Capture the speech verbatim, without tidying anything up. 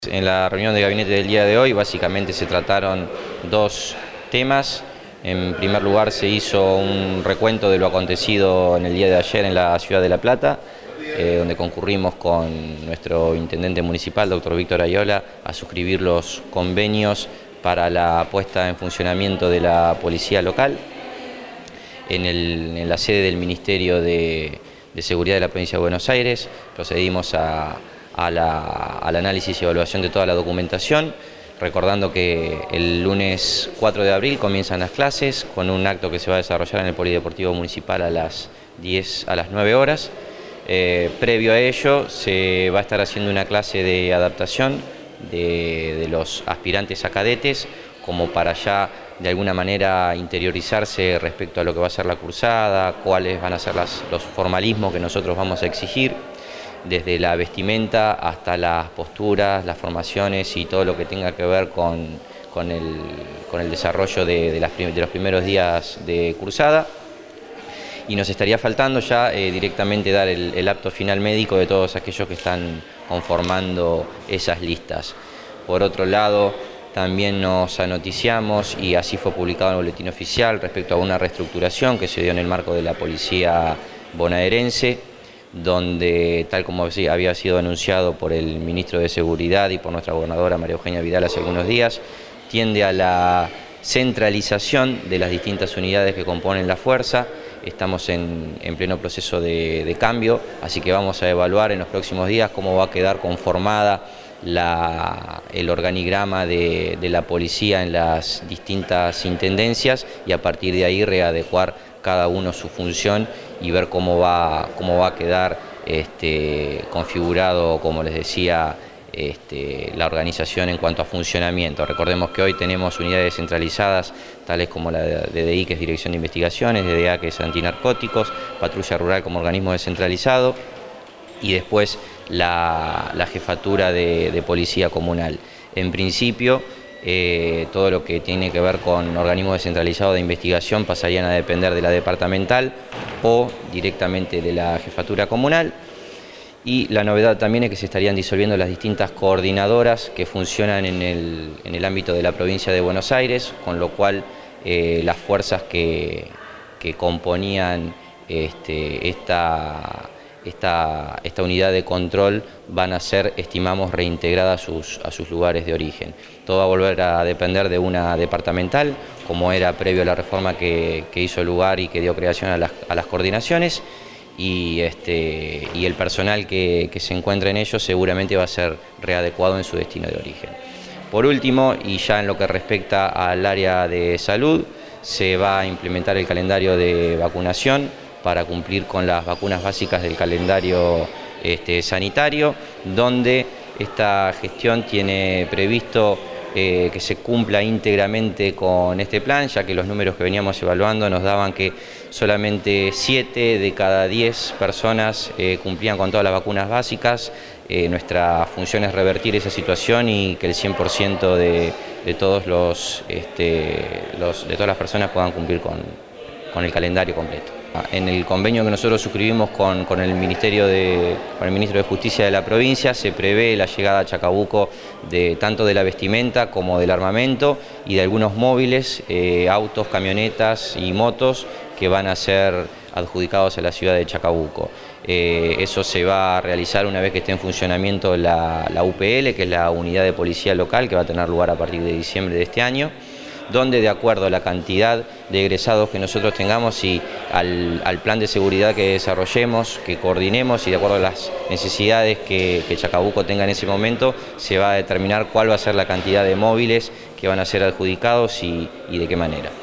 En la reunión de gabinete del día de hoy básicamente se trataron dos temas. En primer lugar se hizo un recuento de lo acontecido en el día de ayer en la ciudad de La Plata, eh, donde concurrimos con nuestro intendente municipal, doctor Víctor Ayola, a suscribir los convenios para la puesta en funcionamiento de la policía local en, el, en la sede del Ministerio de, de Seguridad de la provincia de Buenos Aires. Procedimos a A la, al análisis y evaluación de toda la documentación, recordando que el lunes cuatro de abril comienzan las clases con un acto que se va a desarrollar en el Polideportivo Municipal a las diez, a las nueve horas. Eh, previo a ello se va a estar haciendo una clase de adaptación de, de los aspirantes a cadetes, como para ya de alguna manera interiorizarse respecto a lo que va a ser la cursada, cuáles van a ser las, los formalismos que nosotros vamos a exigir, desde la vestimenta hasta las posturas, las formaciones y todo lo que tenga que ver con, con, el, con el desarrollo de, de, las, de los primeros días de cursada. Y nos estaría faltando ya eh, directamente dar el, el apto final médico de todos aquellos que están conformando esas listas. Por otro lado, también nos anoticiamos, y así fue publicado en el boletín oficial, respecto a una reestructuración que se dio en el marco de la policía bonaerense, donde, tal como había sido anunciado por el ministro de Seguridad y por nuestra gobernadora María Eugenia Vidal hace algunos días, tiende a la centralización de las distintas unidades que componen la fuerza. Estamos en, en pleno proceso de, de cambio, así que vamos a evaluar en los próximos días cómo va a quedar conformada la, el organigrama de, de la policía en las distintas intendencias, y a partir de ahí readecuar cada uno su función y ver cómo va, cómo va a quedar este, configurado, como les decía, este, la organización en cuanto a funcionamiento. Recordemos que hoy tenemos unidades centralizadas, tales como la de D D I, que es Dirección de Investigaciones, D D A, que es Antinarcóticos, Patrulla Rural como organismo descentralizado, y después la, la jefatura de, de Policía Comunal. En principio, Eh, todo lo que tiene que ver con organismos descentralizados de investigación pasarían a depender de la departamental o directamente de la jefatura comunal, y la novedad también es que se estarían disolviendo las distintas coordinadoras que funcionan en el, en el ámbito de la provincia de Buenos Aires, con lo cual eh, las fuerzas que, que componían este, esta... Esta, esta unidad de control van a ser, estimamos, reintegradas a sus, a sus lugares de origen. Todo va a volver a depender de una departamental, como era previo a la reforma que, que hizo lugar y que dio creación a las, a las coordinaciones, y, este, y el personal que, que se encuentra en ellos seguramente va a ser readecuado en su destino de origen. Por último, y ya en lo que respecta al área de salud, se va a implementar el calendario de vacunación para cumplir con las vacunas básicas del calendario este, sanitario, donde esta gestión tiene previsto eh, que se cumpla íntegramente con este plan, ya que los números que veníamos evaluando nos daban que solamente siete de cada diez personas eh, cumplían con todas las vacunas básicas. Eh, nuestra función es revertir esa situación y que el cien por ciento de, de, todos los, este, los, de todas las personas puedan cumplir con, con el calendario completo. En el convenio que nosotros suscribimos con, con, el Ministerio de, con el Ministro de Justicia de la provincia se prevé la llegada a Chacabuco de, tanto de la vestimenta como del armamento y de algunos móviles, eh, autos, camionetas y motos que van a ser adjudicados a la ciudad de Chacabuco. Eh, eso se va a realizar una vez que esté en funcionamiento la, la U P L, que es la unidad de policía local, que va a tener lugar a partir de diciembre de este año, donde, de acuerdo a la cantidad de egresados que nosotros tengamos y al, al plan de seguridad que desarrollemos, que coordinemos, y de acuerdo a las necesidades que, que Chacabuco tenga en ese momento, se va a determinar cuál va a ser la cantidad de móviles que van a ser adjudicados y, y de qué manera.